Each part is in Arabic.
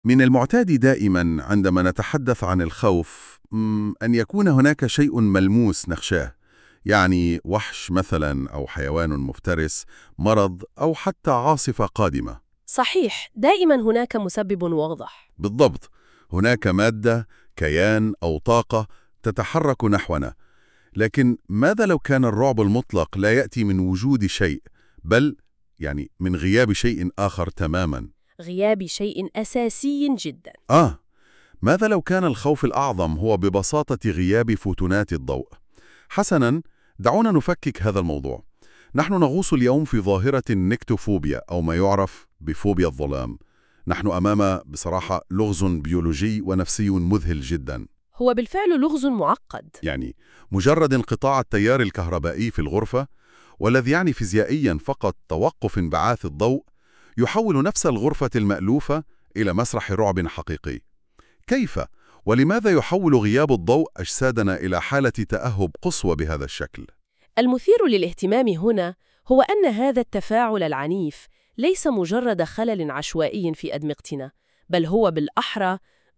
من المعتاد دائما عندما نتحدث عن الخوف أن يكون هناك شيء ملموس نخشاه، يعني وحش مثلا أو حيوان مفترس، مرض أو حتى عاصفة قادمة. صحيح، دائما هناك مسبب واضح. بالضبط، هناك مادة، كيان أو طاقة تتحرك نحونا. لكن ماذا لو كان الرعب المطلق لا يأتي من وجود شيء، بل من غياب شيء آخر تماما؟ غياب شيء أساسي جدا. ماذا لو كان الخوف الأعظم هو ببساطة غياب فوتونات الضوء؟ حسناً، دعونا نفكك هذا الموضوع. نحن نغوص اليوم في ظاهرة النكتوفوبيا أو ما يعرف بفوبيا الظلام. نحن أمام بصراحة لغز بيولوجي ونفسي مذهل جداً. هو بالفعل لغز معقد. مجرد انقطاع التيار الكهربائي في الغرفة، والذي يعني فيزيائياً فقط توقف انبعاث الضوء، يحول نفس الغرفة المألوفة إلى مسرح رعب حقيقي. كيف ولماذا يحول غياب الضوء أجسادنا إلى حالة تأهب قصوى بهذا الشكل؟ المثير للاهتمام هنا هو أن هذا التفاعل العنيف ليس مجرد خلل عشوائي في أدمغتنا، بل هو بالأحرى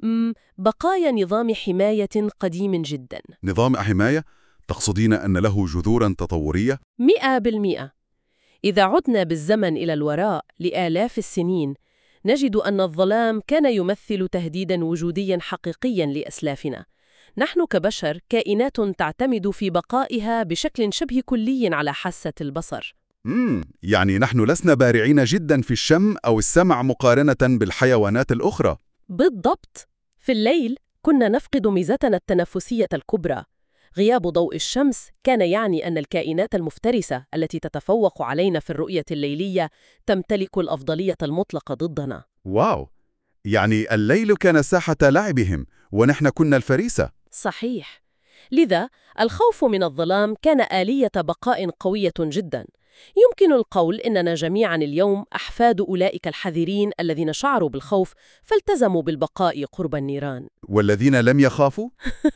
بقايا نظام حماية قديم جدا. نظام حماية؟ تقصدين أن له جذوراً تطورية؟ 100%. إذا عدنا بالزمن إلى الوراء لآلاف السنين، نجد أن الظلام كان يمثل تهديداً وجودياً حقيقياً لأسلافنا. نحن كبشر كائنات تعتمد في بقائها بشكل شبه كلي على حاسة البصر. يعني نحن لسنا بارعين جدا في الشم أو السمع مقارنة بالحيوانات الأخرى. بالضبط. في الليل كنا نفقد ميزتنا التنفسية الكبرى. غياب ضوء الشمس كان يعني أن الكائنات المفترسة التي تتفوق علينا في الرؤية الليلية تمتلك الأفضلية المطلقة ضدنا. واو! يعني الليل كان ساحة لعبهم ونحن كنا الفريسة. صحيح. لذا الخوف من الظلام كان آلية بقاء قوية جدا. يمكن القول إننا جميعا اليوم أحفاد أولئك الحذرين الذين شعروا بالخوف فالتزموا بالبقاء قرب النيران. والذين لم يخافوا؟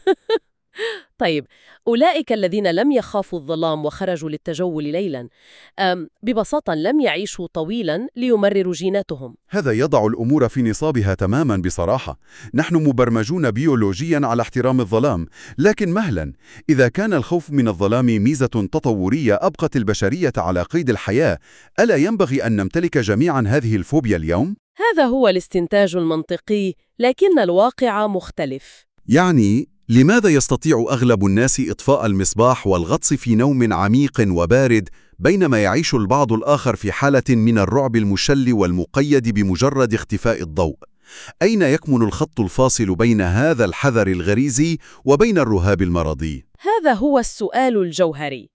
طيب، أولئك الذين لم يخافوا الظلام وخرجوا للتجول ليلا ببساطة لم يعيشوا طويلا ليمرروا جيناتهم. هذا يضع الأمور في نصابها تماما بصراحة. نحن مبرمجون بيولوجيا على احترام الظلام، لكن مهلا، إذا كان الخوف من الظلام ميزة تطورية أبقت البشرية على قيد الحياة، ألا ينبغي أن نمتلك جميعا هذه الفوبيا اليوم؟ هذا هو الاستنتاج المنطقي، لكن الواقع مختلف. لماذا يستطيع أغلب الناس إطفاء المصباح والغطس في نوم عميق وبارد، بينما يعيش البعض الآخر في حالة من الرعب المشل والمقيد بمجرد اختفاء الضوء؟ أين يكمن الخط الفاصل بين هذا الحذر الغريزي وبين الرهاب المرضي؟ هذا هو السؤال الجوهري.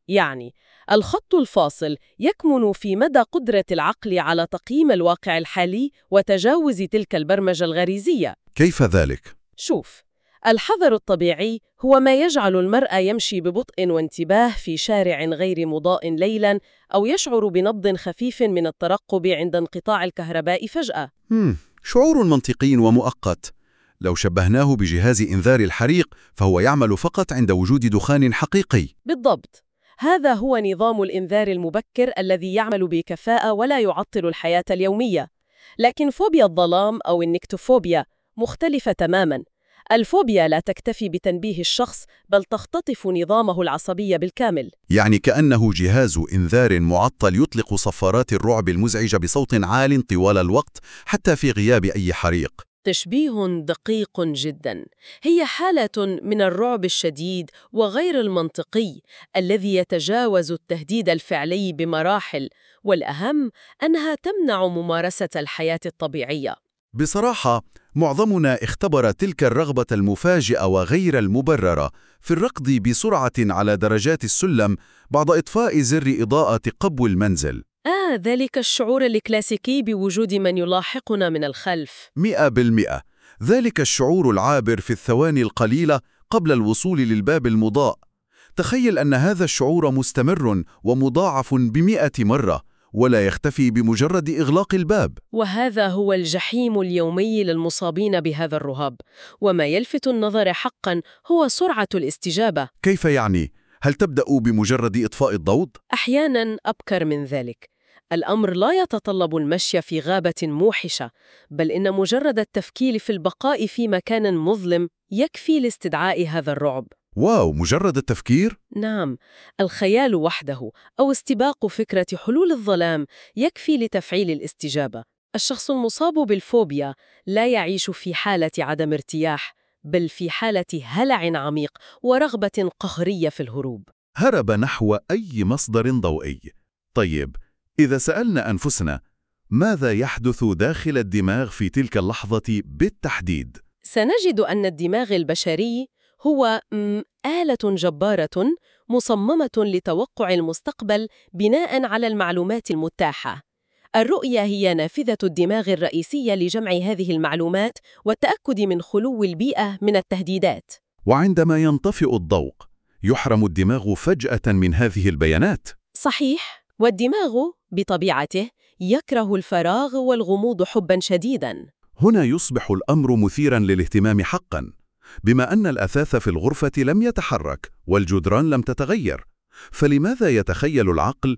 الخط الفاصل يكمن في مدى قدرة العقل على تقييم الواقع الحالي وتجاوز تلك البرمجة الغريزية. كيف ذلك؟ شوف، الحذر الطبيعي هو ما يجعل المرء يمشي ببطء وانتباه في شارع غير مضاء ليلاً، أو يشعر بنبض خفيف من الترقب عند انقطاع الكهرباء فجأة. شعور منطقي ومؤقت. لو شبهناه بجهاز إنذار الحريق فهو يعمل فقط عند وجود دخان حقيقي. بالضبط. هذا هو نظام الإنذار المبكر الذي يعمل بكفاءة ولا يعطل الحياة اليومية. لكن فوبيا الظلام أو النكتوفوبيا مختلفة تماماً. الفوبيا لا تكتفي بتنبيه الشخص، بل تختطف نظامه العصبي بالكامل. كأنه جهاز إنذار معطل يطلق صفارات الرعب المزعجة بصوت عال طوال الوقت حتى في غياب أي حريق. تشبيه دقيق جدا. هي حالة من الرعب الشديد وغير المنطقي الذي يتجاوز التهديد الفعلي بمراحل، والأهم أنها تمنع ممارسة الحياة الطبيعية. بصراحة، معظمنا اختبر تلك الرغبة المفاجئة وغير المبررة في الركض بسرعة على درجات السلم بعد إطفاء زر إضاءة قبو المنزل. ذلك الشعور الكلاسيكي بوجود من يلاحقنا من الخلف. 100%. ذلك الشعور العابر في الثواني القليلة قبل الوصول للباب المضاء. تخيل أن هذا الشعور مستمر ومضاعف ب100 مرة، ولا يختفي بمجرد إغلاق الباب. وهذا هو الجحيم اليومي للمصابين بهذا الرهاب. وما يلفت النظر حقاً هو سرعة الاستجابة. كيف يعني؟ هل تبدأ بمجرد إطفاء الضوء؟ أحياناً أبكر من ذلك. الأمر لا يتطلب المشي في غابة موحشة، بل إن مجرد التفكير في البقاء في مكان مظلم يكفي لاستدعاء هذا الرعب. واو، مجرد التفكير؟ نعم، الخيال وحده أو استباق فكرة حلول الظلام يكفي لتفعيل الاستجابة. الشخص المصاب بالفوبيا لا يعيش في حالة عدم ارتياح، بل في حالة هلع عميق ورغبة قهرية في الهروب. هرب نحو أي مصدر ضوئي. طيب، إذا سألنا أنفسنا ماذا يحدث داخل الدماغ في تلك اللحظة بالتحديد؟ سنجد أن الدماغ البشري هو آلة جبارة مصممة لتوقع المستقبل بناء على المعلومات المتاحة. الرؤية هي نافذة الدماغ الرئيسية لجمع هذه المعلومات والتأكد من خلو البيئة من التهديدات. وعندما ينطفئ الضوء، يحرم الدماغ فجأة من هذه البيانات. صحيح، والدماغ بطبيعته يكره الفراغ والغموض حباً شديداً. هنا يصبح الأمر مثيراً للاهتمام حقاً، بما أن الأثاث في الغرفة لم يتحرك والجدران لم تتغير، فلماذا يتخيل العقل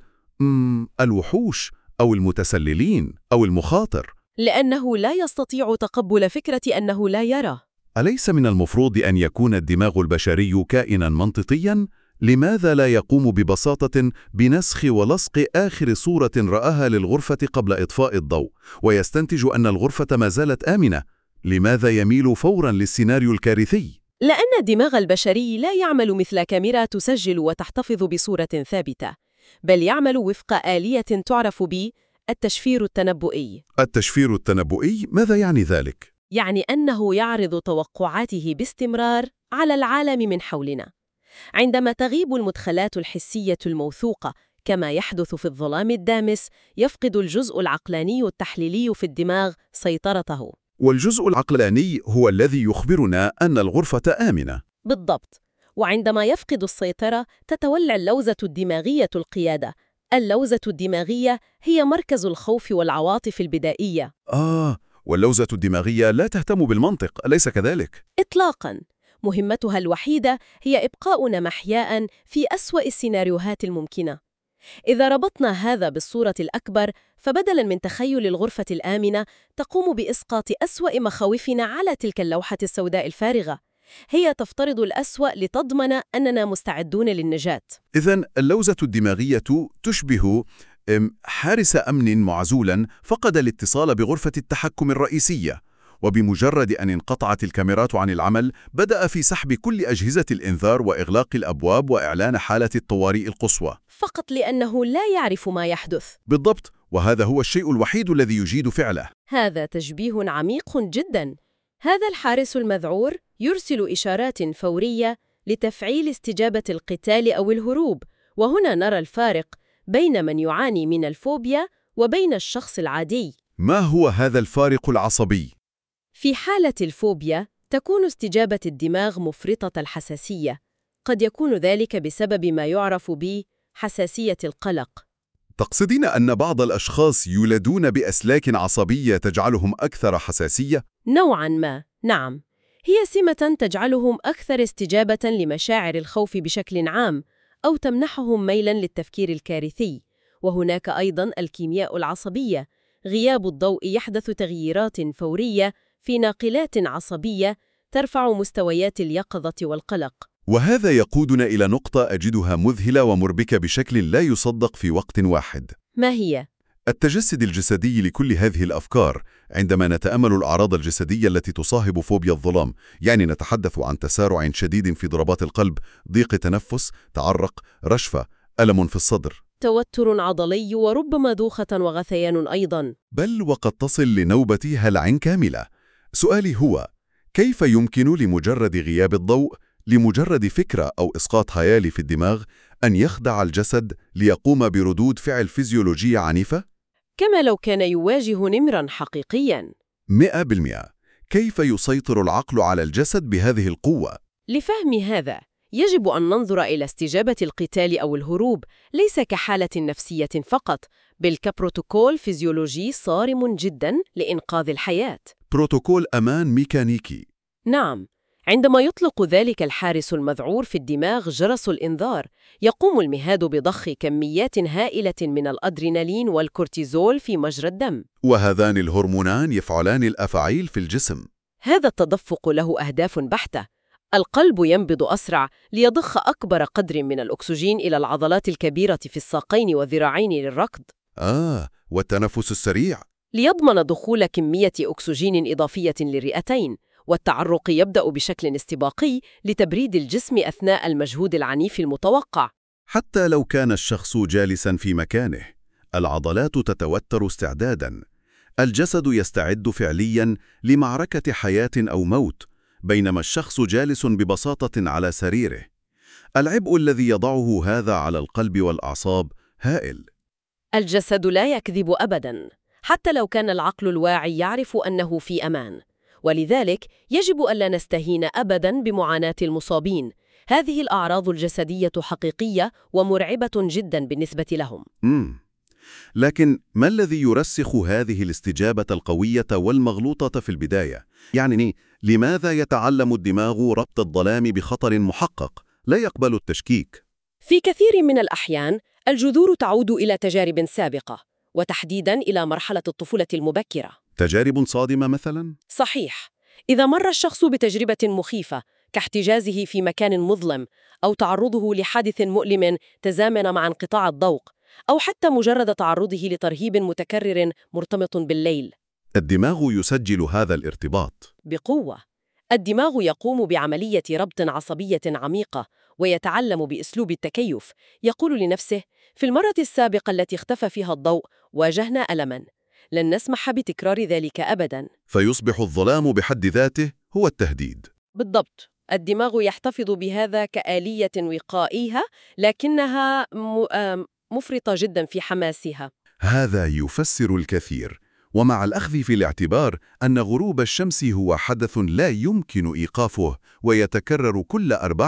الوحوش أو المتسللين أو المخاطر؟ لأنه لا يستطيع تقبل فكرة أنه لا يرى. أليس من المفروض أن يكون الدماغ البشري كائناً منطقياً؟ لماذا لا يقوم ببساطة بنسخ ولصق آخر صورة رآها للغرفة قبل إطفاء الضوء، ويستنتج أن الغرفة ما زالت آمنة؟ لماذا يميل فوراً للسيناريو الكارثي؟ لأن الدماغ البشري لا يعمل مثل كاميرا تسجل وتحتفظ بصورة ثابتة، بل يعمل وفق آلية تعرف بالتشفير التنبؤي. التشفير التنبؤي، ماذا يعني ذلك؟ يعني أنه يعرض توقعاته باستمرار على العالم من حولنا. عندما تغيب المدخلات الحسية الموثوقة كما يحدث في الظلام الدامس، يفقد الجزء العقلاني التحليلي في الدماغ سيطرته. والجزء العقلاني هو الذي يخبرنا أن الغرفة آمنة. بالضبط. وعندما يفقد السيطرة تتولى اللوزة الدماغية القيادة. اللوزة الدماغية هي مركز الخوف والعواطف البدائية. واللوزة الدماغية لا تهتم بالمنطق، أليس كذلك؟ إطلاقاً. مهمتها الوحيدة هي إبقاؤنا محياء في أسوأ السيناريوهات الممكنة. إذا ربطنا هذا بالصورة الأكبر، فبدلاً من تخيل الغرفة الآمنة، تقوم بإسقاط أسوأ مخاوفنا على تلك اللوحة السوداء الفارغة. هي تفترض الأسوأ لتضمن أننا مستعدون للنجاة. إذن اللوزة الدماغية تشبه حارس أمن معزولاً فقد الاتصال بغرفة التحكم الرئيسية، وبمجرد أن انقطعت الكاميرات عن العمل بدأ في سحب كل أجهزة الإنذار وإغلاق الأبواب وإعلان حالة الطوارئ القصوى، فقط لأنه لا يعرف ما يحدث. بالضبط، وهذا هو الشيء الوحيد الذي يجيد فعله. هذا تشبيه عميق جداً. هذا الحارس المذعور يرسل إشارات فورية لتفعيل استجابة القتال أو الهروب، وهنا نرى الفارق بين من يعاني من الفوبيا وبين الشخص العادي. ما هو هذا الفارق العصبي؟ في حالة الفوبيا تكون استجابة الدماغ مفرطة الحساسية. قد يكون ذلك بسبب ما يعرف بحساسية القلق. تقصدين أن بعض الأشخاص يولدون بأسلاك عصبية تجعلهم أكثر حساسية؟ نوعاً ما، نعم. هي سمة تجعلهم أكثر استجابة لمشاعر الخوف بشكل عام، أو تمنحهم ميلاً للتفكير الكارثي. وهناك أيضاً الكيمياء العصبية. غياب الضوء يحدث تغييرات فورية في ناقلات عصبية ترفع مستويات اليقظة والقلق. وهذا يقودنا إلى نقطة أجدها مذهلة ومربكة بشكل لا يصدق في وقت واحد. ما هي؟ التجسد الجسدي لكل هذه الأفكار. عندما نتأمل الأعراض الجسدية التي تصاحب فوبيا الظلام، يعني نتحدث عن تسارع شديد في ضربات القلب، ضيق تنفس، تعرق، رشفة، ألم في الصدر، توتر عضلي، وربما دوخة وغثيان أيضاً. بل وقد تصل لنوبة هلع كاملة. سؤالي هو، كيف يمكن لمجرد غياب الضوء، لمجرد فكرة أو إسقاط خيالي في الدماغ، أن يخدع الجسد ليقوم بردود فعل فيزيولوجية عنيفة؟ كما لو كان يواجه نمراً حقيقياً. 100%. كيف يسيطر العقل على الجسد بهذه القوة؟ لفهم هذا، يجب أن ننظر إلى استجابة القتال أو الهروب ليس كحالة نفسية فقط، بل كبروتوكول فيزيولوجي صارم جداً لإنقاذ الحياة. بروتوكول أمان ميكانيكي. نعم، عندما يطلق ذلك الحارس المذعور في الدماغ جرس الإنذار، يقوم المهاد بضخ كميات هائلة من الأدرينالين والكورتيزول في مجرى الدم. وهذان الهرمونان يفعلان الأفاعيل في الجسم. هذا التدفق له أهداف بحتة. القلب ينبض أسرع ليضخ أكبر قدر من الأكسجين إلى العضلات الكبيرة في الساقين والذراعين للركض. والتنفس السريع ليضمن دخول كمية أكسجين إضافية للرئتين، والتعرق يبدأ بشكل استباقي لتبريد الجسم أثناء المجهود العنيف المتوقع. حتى لو كان الشخص جالساً في مكانه، العضلات تتوتر استعداداً. الجسد يستعد فعلياً لمعركة حياة أو موت، بينما الشخص جالس ببساطة على سريره. العبء الذي يضعه هذا على القلب والأعصاب هائل. الجسد لا يكذب أبداً، حتى لو كان العقل الواعي يعرف أنه في أمان. ولذلك يجب ألا نستهين أبداً بمعاناة المصابين. هذه الأعراض الجسدية حقيقية ومرعبة جداً بالنسبة لهم. لكن ما الذي يرسخ هذه الاستجابة القوية والمغلوطة في البداية؟ يعني لماذا يتعلم الدماغ ربط الظلام بخطر محقق لا يقبل التشكيك؟ في كثير من الأحيان الجذور تعود إلى تجارب سابقة، وتحديداً إلى مرحلة الطفولة المبكرة. تجارب صادمة مثلاً؟ صحيح. إذا مر الشخص بتجربة مخيفة كاحتجازه في مكان مظلم، أو تعرضه لحادث مؤلم تزامن مع انقطاع الضوء، أو حتى مجرد تعرضه لترهيب متكرر مرتبط بالليل، الدماغ يسجل هذا الارتباط بقوة. الدماغ يقوم بعملية ربط عصبية عميقة، ويتعلم بأسلوب التكيف. يقول لنفسه: في المرة السابقة التي اختفى فيها الضوء واجهنا ألماً، لن نسمح بتكرار ذلك أبداً. فيصبح الظلام بحد ذاته هو التهديد. بالضبط. الدماغ يحتفظ بهذا كآلية وقائية، لكنها مفرطة جدا في حماسها. هذا يفسر الكثير. ومع الأخذ في الاعتبار أن غروب الشمس هو حدث لا يمكن إيقافه ويتكرر كل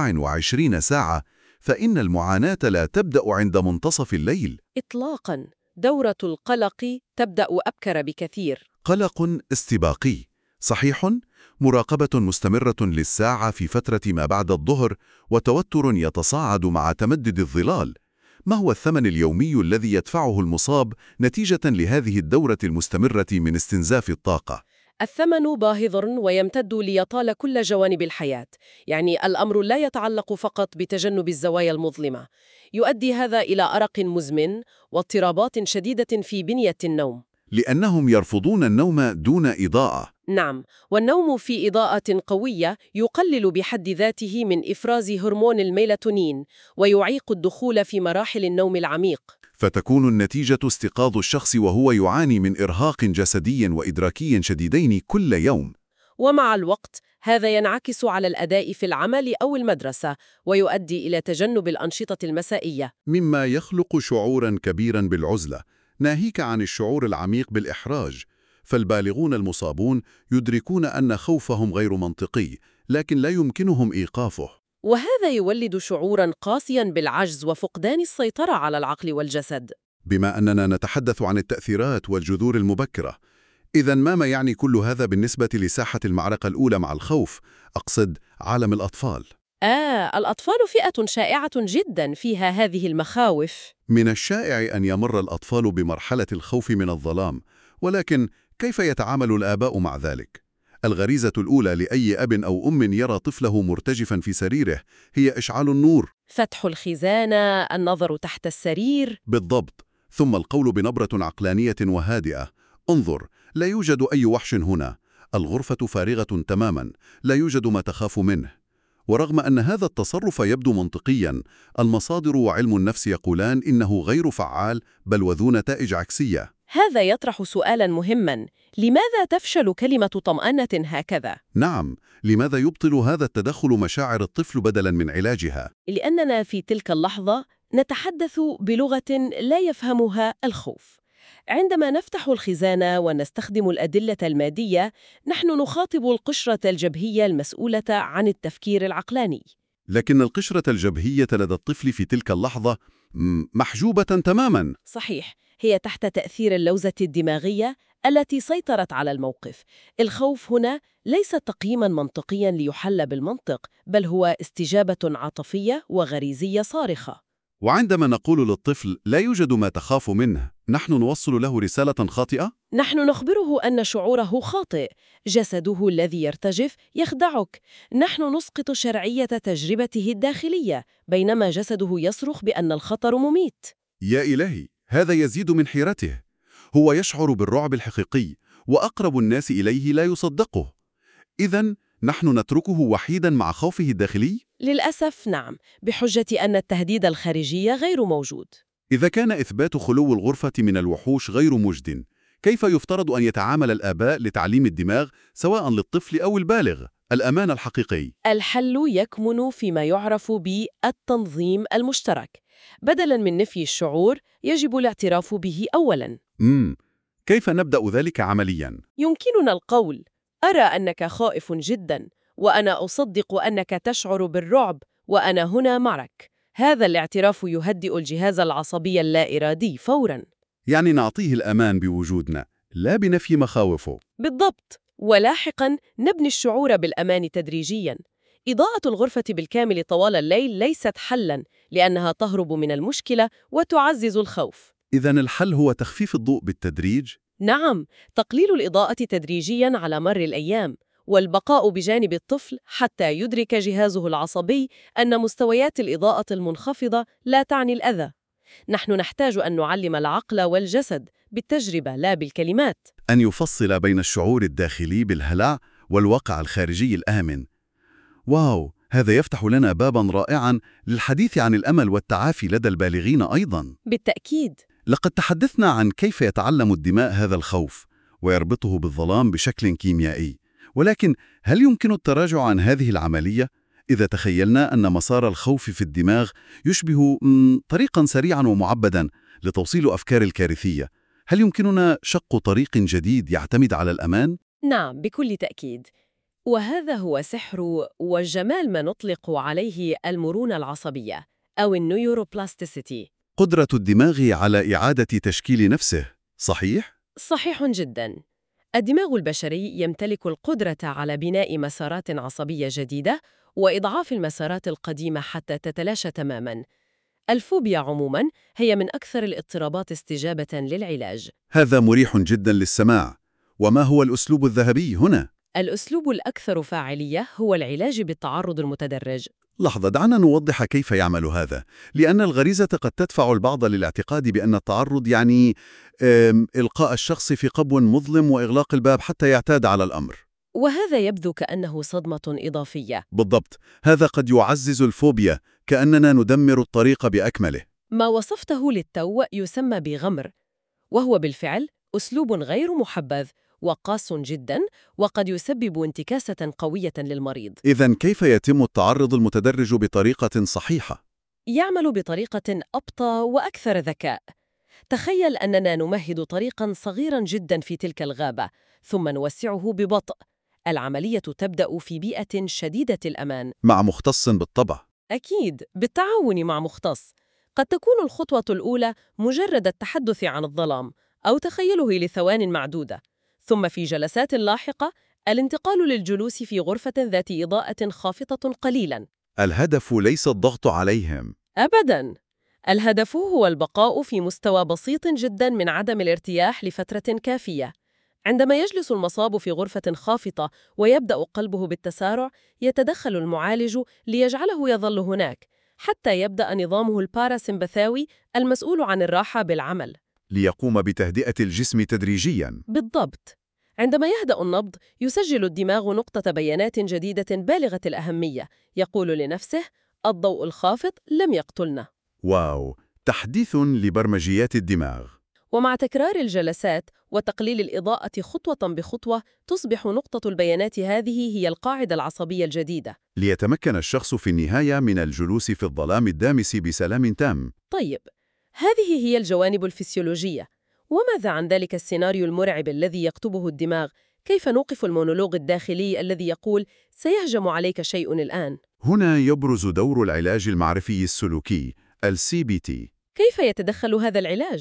24 ساعة، فإن المعاناة لا تبدأ عند منتصف الليل إطلاقاً. دورة القلق تبدأ أبكر بكثير. قلق استباقي، صحيح، مراقبة مستمرة للساعة في فترة ما بعد الظهر، وتوتر يتصاعد مع تمدد الظلال. ما هو الثمن اليومي الذي يدفعه المصاب نتيجة لهذه الدورة المستمرة من استنزاف الطاقة؟ الثمن باهظ ويمتد ليطال كل جوانب الحياة. يعني الأمر لا يتعلق فقط بتجنب الزوايا المظلمة. يؤدي هذا إلى أرق مزمن واضطرابات شديدة في بنية النوم. لأنهم يرفضون النوم دون إضاءة. نعم، والنوم في إضاءة قوية يقلل بحد ذاته من إفراز هرمون الميلاتونين، ويعيق الدخول في مراحل النوم العميق. فتكون النتيجة استيقاظ الشخص وهو يعاني من إرهاق جسدي وإدراكي شديدين كل يوم. ومع الوقت هذا ينعكس على الأداء في العمل أو المدرسة، ويؤدي إلى تجنب الأنشطة المسائية، مما يخلق شعوراً كبيراً بالعزلة، ناهيك عن الشعور العميق بالإحراج. فالبالغون المصابون يدركون أن خوفهم غير منطقي، لكن لا يمكنهم إيقافه. وهذا يولد شعوراً قاسياً بالعجز وفقدان السيطرة على العقل والجسد. بما أننا نتحدث عن التأثيرات والجذور المبكرة، إذن ما يعني كل هذا بالنسبة لساحة المعركة الأولى مع الخوف؟ أقصد عالم الأطفال. الأطفال فئة شائعة جداً فيها هذه المخاوف. من الشائع أن يمر الأطفال بمرحلة الخوف من الظلام، ولكن كيف يتعامل الآباء مع ذلك؟ الغريزة الأولى لأي أب أو أم يرى طفله مرتجفاً في سريره هي إشعال النور، فتح الخزانة، النظر تحت السرير. بالضبط، ثم القول بنبرة عقلانية وهادئة: انظر، لا يوجد أي وحش هنا، الغرفة فارغة تماماً، لا يوجد ما تخاف منه. ورغم أن هذا التصرف يبدو منطقياً، المصادر وعلم النفس يقولان إنه غير فعال، بل وذو نتائج عكسية. هذا يطرح سؤالاً مهماً: لماذا تفشل كلمة طمأنة هكذا؟ نعم، لماذا يبطل هذا التدخل مشاعر الطفل بدلاً من علاجها؟ لأننا في تلك اللحظة نتحدث بلغة لا يفهمها الخوف. عندما نفتح الخزانة ونستخدم الأدلة المادية، نحن نخاطب القشرة الجبهية المسؤولة عن التفكير العقلاني. لكن القشرة الجبهية لدى الطفل في تلك اللحظة محجوبة تماماً. صحيح، هي تحت تأثير اللوزة الدماغية التي سيطرت على الموقف. الخوف هنا ليس تقييماً منطقياً ليحل بالمنطق، بل هو استجابة عاطفية وغريزية صارخة. وعندما نقول للطفل لا يوجد ما تخاف منه، نحن نوصل له رسالة خاطئة؟ نحن نخبره أن شعوره خاطئ، جسده الذي يرتجف يخدعك. نحن نسقط شرعية تجربته الداخلية، بينما جسده يصرخ بأن الخطر مميت. يا إلهي، هذا يزيد من حيرته. هو يشعر بالرعب الحقيقي، وأقرب الناس إليه لا يصدقه. إذن نحن نتركه وحيداً مع خوفه الداخلي؟ للأسف نعم، بحجة أن التهديد الخارجي غير موجود. إذا كان إثبات خلو الغرفة من الوحوش غير مجد، كيف يفترض أن يتعامل الآباء لتعليم الدماغ سواء للطفل أو البالغ الأمان الحقيقي؟ الحل يكمن فيما يعرف بالتنظيم المشترك. بدلاً من نفي الشعور، يجب الاعتراف به أولاً. كيف نبدأ ذلك عملياً؟ يمكننا القول: أرى أنك خائف جداً، وأنا أصدق أنك تشعر بالرعب، وأنا هنا معك. هذا الاعتراف يهدئ الجهاز العصبي اللا إرادي فوراً. يعني نعطيه الأمان بوجودنا، لا بنفي مخاوفه. بالضبط. ولاحقاً نبني الشعور بالأمان تدريجياً. إضاءة الغرفة بالكامل طوال الليل ليست حلاً، لأنها تهرب من المشكلة وتعزز الخوف. إذن الحل هو تخفيف الضوء بالتدريج؟ نعم، تقليل الإضاءة تدريجياً على مر الأيام، والبقاء بجانب الطفل حتى يدرك جهازه العصبي أن مستويات الإضاءة المنخفضة لا تعني الأذى. نحن نحتاج أن نعلم العقل والجسد بالتجربة لا بالكلمات. أن يفصل بين الشعور الداخلي بالهلع والواقع الخارجي الآمن. واو، هذا يفتح لنا باباً رائعاً للحديث عن الأمل والتعافي لدى البالغين أيضاً. بالتأكيد. لقد تحدثنا عن كيف يتعلم الدماء هذا الخوف ويربطه بالظلام بشكل كيميائي، ولكن هل يمكن التراجع عن هذه العملية إذا تخيلنا أن مسار الخوف في الدماغ يشبه طريقاً سريعاً ومعبداً لتوصيل أفكار الكارثية؟ هل يمكننا شق طريق جديد يعتمد على الأمان؟ نعم، بكل تأكيد. وهذا هو سحر وجمال ما نطلق عليه المرونة العصبية أو النيوروبلاستيسيتي. قدرة الدماغ على إعادة تشكيل نفسه، صحيح؟ صحيح جداً. الدماغ البشري يمتلك القدرة على بناء مسارات عصبية جديدة وإضعاف المسارات القديمة حتى تتلاشى تماماً. الفوبيا عموماً هي من أكثر الاضطرابات استجابة للعلاج. هذا مريح جدا للسماع. وما هو الأسلوب الذهبي هنا؟ الأسلوب الأكثر فاعلية هو العلاج بالتعرض المتدرج. لحظة، دعنا نوضح كيف يعمل هذا، لأن الغريزة قد تدفع البعض للاعتقاد بأن التعرض يعني إلقاء الشخص في قبو مظلم وإغلاق الباب حتى يعتاد على الأمر. وهذا يبدو كأنه صدمة إضافية. بالضبط، هذا قد يعزز الفوبيا، كأننا ندمر الطريق بأكمله. ما وصفته للتو يسمى بغمر، وهو بالفعل أسلوب غير محبذ وقاس جداً، وقد يسبب انتكاسة قوية للمريض. إذن كيف يتم التعرض المتدرج بطريقة صحيحة؟ يعمل بطريقة أبطأ وأكثر ذكاء. تخيل أننا نمهد طريقاً صغيراً جداً في تلك الغابة، ثم نوسعه ببطء. العملية تبدأ في بيئة شديدة الأمان. مع مختص بالطبع. أكيد، بالتعاون مع مختص. قد تكون الخطوة الأولى مجرد التحدث عن الظلام أو تخيله لثوان معدودة، ثم في جلسات لاحقة الانتقال للجلوس في غرفة ذات إضاءة خافتة قليلاً. الهدف ليس الضغط عليهم. أبداً. الهدف هو البقاء في مستوى بسيط جداً من عدم الارتياح لفترة كافية. عندما يجلس المصاب في غرفة خافتة ويبدأ قلبه بالتسارع، يتدخل المعالج ليجعله يظل هناك حتى يبدأ نظامه الباراسمبثاوي المسؤول عن الراحة بالعمل. ليقوم بتهدئة الجسم تدريجياً. بالضبط. عندما يهدأ النبض، يسجل الدماغ نقطة بيانات جديدة بالغة الأهمية، يقول لنفسه: الضوء الخافت لم يقتلنا. واو، تحديث لبرمجيات الدماغ. ومع تكرار الجلسات وتقليل الإضاءة خطوة بخطوة، تصبح نقطة البيانات هذه هي القاعدة العصبية الجديدة. ليتمكن الشخص في النهاية من الجلوس في الظلام الدامس بسلام تام. طيب، هذه هي الجوانب الفسيولوجية. وماذا عن ذلك السيناريو المرعب الذي يكتبه الدماغ؟ كيف نوقف المونولوج الداخلي الذي يقول: سيهجم عليك شيء الآن؟ هنا يبرز دور العلاج المعرفي السلوكي، CBT. كيف يتدخل هذا العلاج؟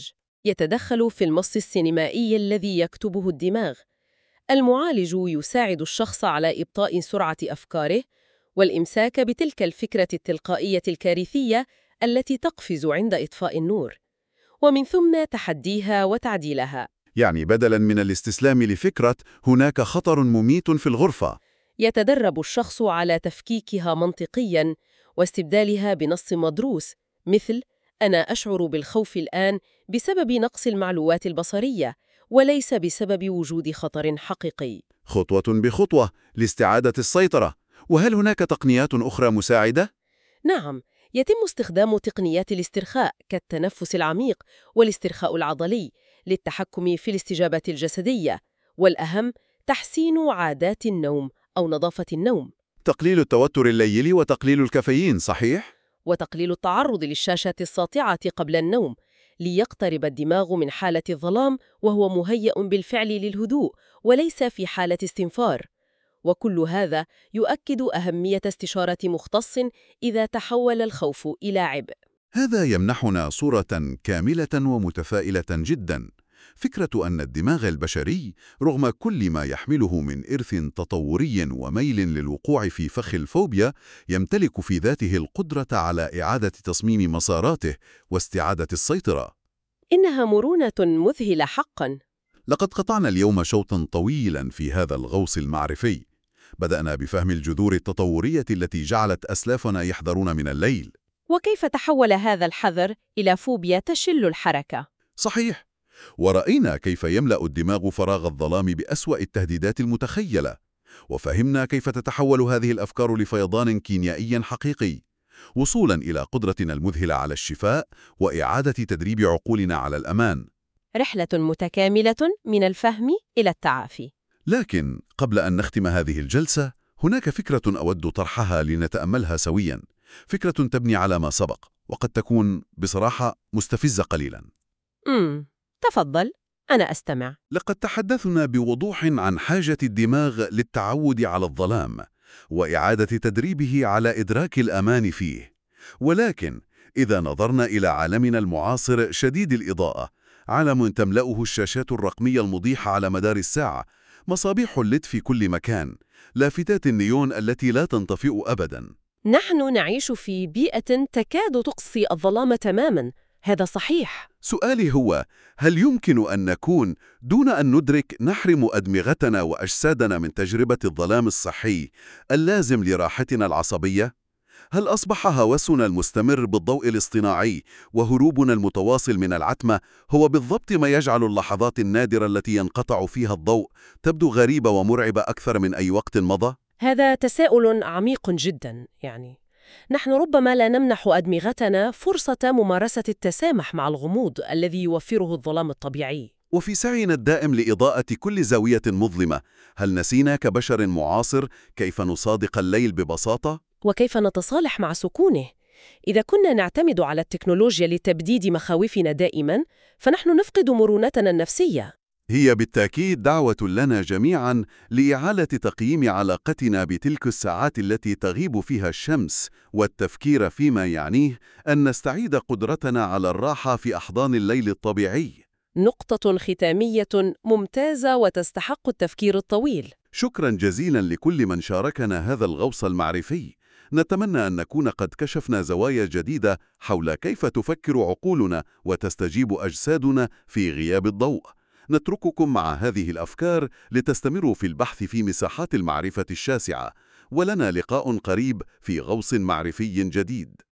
يتدخل في المص السينمائي الذي يكتبه الدماغ. المعالج يساعد الشخص على إبطاء سرعة أفكاره والإمساك بتلك الفكرة التلقائية الكارثية التي تقفز عند إطفاء النور، ومن ثم تحديها وتعديلها. يعني بدلاً من الاستسلام لفكرة هناك خطر مميت في الغرفة، يتدرب الشخص على تفكيكها منطقياً واستبدالها بنص مدروس، مثل أنا أشعر بالخوف الآن بسبب نقص المعلومات البصرية وليس بسبب وجود خطر حقيقي. خطوة بخطوة لاستعادة السيطرة. وهل هناك تقنيات أخرى مساعدة؟ نعم، يتم استخدام تقنيات الاسترخاء كالتنفس العميق والاسترخاء العضلي للتحكم في الاستجابة الجسدية، والأهم تحسين عادات النوم أو نظافة النوم، تقليل التوتر الليلي وتقليل الكافيين، صحيح؟ وتقليل التعرض للشاشة الساطعة قبل النوم ليقترب الدماغ من حالة الظلام وهو مهيأ بالفعل للهدوء وليس في حالة استنفار. وكل هذا يؤكد أهمية استشارة مختص إذا تحول الخوف إلى عبء. هذا يمنحنا صورة كاملة ومتفائلة جدا. فكرة أن الدماغ البشري رغم كل ما يحمله من إرث تطوري وميل للوقوع في فخ الفوبيا يمتلك في ذاته القدرة على إعادة تصميم مساراته واستعادة السيطرة. إنها مرونة مذهلة حقاً. لقد قطعنا اليوم شوطا طويلا في هذا الغوص المعرفي. بدأنا بفهم الجذور التطورية التي جعلت أسلافنا يحذرون من الليل. وكيف تحول هذا الحذر إلى فوبيا تشل الحركة؟ صحيح. ورأينا كيف يملأ الدماغ فراغ الظلام بأسوأ التهديدات المتخيلة. وفهمنا كيف تتحول هذه الأفكار لفيضان كيميائي حقيقي، وصولا إلى قدرتنا المذهلة على الشفاء وإعادة تدريب عقولنا على الأمان. رحلة متكاملة من الفهم إلى التعافي. لكن قبل أن نختم هذه الجلسة هناك فكرة أود طرحها لنتأملها سويا. فكرة تبني على ما سبق وقد تكون بصراحة مستفزة قليلا. تفضل، أنا أستمع. لقد تحدثنا بوضوح عن حاجة الدماغ للتعود على الظلام وإعادة تدريبه على إدراك الأمان فيه. ولكن إذا نظرنا إلى عالمنا المعاصر شديد الإضاءة، عالم تملأه الشاشات الرقمية المضيحة على مدار الساعة، مصابيح الليد في كل مكان، لافتات النيون التي لا تنطفئ أبداً. نحن نعيش في بيئة تكاد تقصي الظلام تماماً، هذا صحيح. سؤالي هو، هل يمكن أن نكون دون أن ندرك نحرم أدمغتنا وأجسادنا من تجربة الظلام الصحي اللازم لراحتنا العصبية؟ هل أصبح هوسنا المستمر بالضوء الاصطناعي وهروبنا المتواصل من العتمة هو بالضبط ما يجعل اللحظات النادرة التي ينقطع فيها الضوء تبدو غريبة ومرعبة أكثر من أي وقت مضى؟ هذا تساؤل عميق جداً. نحن ربما لا نمنح أدمغتنا فرصة ممارسة التسامح مع الغموض الذي يوفره الظلام الطبيعي. وفي سعينا الدائم لإضاءة كل زاوية مظلمة، هل نسينا كبشر معاصر كيف نصادق الليل ببساطة؟ وكيف نتصالح مع سكونه؟ إذا كنا نعتمد على التكنولوجيا لتبديد مخاوفنا دائماً، فنحن نفقد مرونتنا النفسية. هي بالتأكيد دعوة لنا جميعاً لإعادة تقييم علاقتنا بتلك الساعات التي تغيب فيها الشمس، والتفكير فيما يعنيه أن نستعيد قدرتنا على الراحة في أحضان الليل الطبيعي. نقطة ختامية ممتازة وتستحق التفكير الطويل. شكراً جزيلاً لكل من شاركنا هذا الغوص المعرفي. نتمنى أن نكون قد كشفنا زوايا جديدة حول كيف تفكر عقولنا وتستجيب أجسادنا في غياب الضوء. نترككم مع هذه الأفكار لتستمروا في البحث في مساحات المعرفة الشاسعة، ولنا لقاء قريب في غوص معرفي جديد.